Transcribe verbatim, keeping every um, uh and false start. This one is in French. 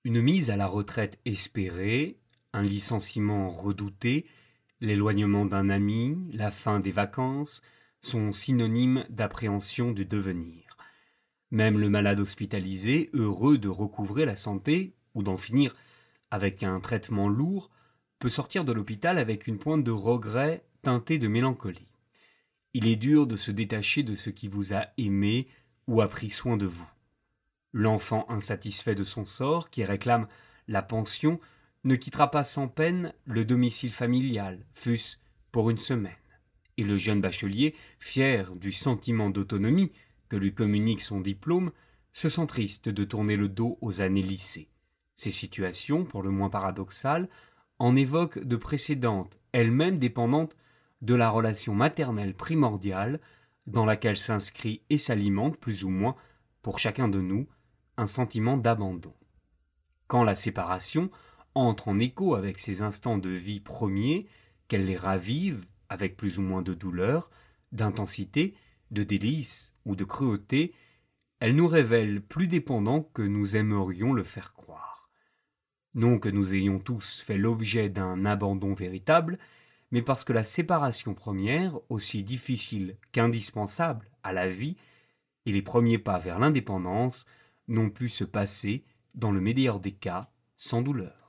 Une mise à la retraite espérée, un licenciement redouté, l'éloignement d'un ami, la fin des vacances sont synonymes d'appréhension du devenir. Même le malade hospitalisé, heureux de recouvrer la santé ou d'en finir avec un traitement lourd, peut sortir de l'hôpital avec une pointe de regret teintée de mélancolie. Il est dur de se détacher de ce qui vous a aimé ou a pris soin de vous. L'enfant insatisfait de son sort, qui réclame la pension, ne quittera pas sans peine le domicile familial, fût-ce pour une semaine. Et le jeune bachelier, fier du sentiment d'autonomie que lui communique son diplôme, se sent triste de tourner le dos aux années lycée. Ces situations, pour le moins paradoxales, en évoquent de précédentes, elles-mêmes dépendantes de la relation maternelle primordiale dans laquelle s'inscrit et s'alimente plus ou moins, pour chacun de nous, un sentiment d'abandon. Quand la séparation entre en écho avec ces instants de vie premiers, qu'elle les ravive avec plus ou moins de douleur, d'intensité, de délice ou de cruauté, elle nous révèle plus dépendants que nous aimerions le faire croire. Non que nous ayons tous fait l'objet d'un abandon véritable, mais parce que la séparation première, aussi difficile qu'indispensable à la vie, et les premiers pas vers l'indépendance, n'ont pu se passer, dans le meilleur des cas, sans douleur.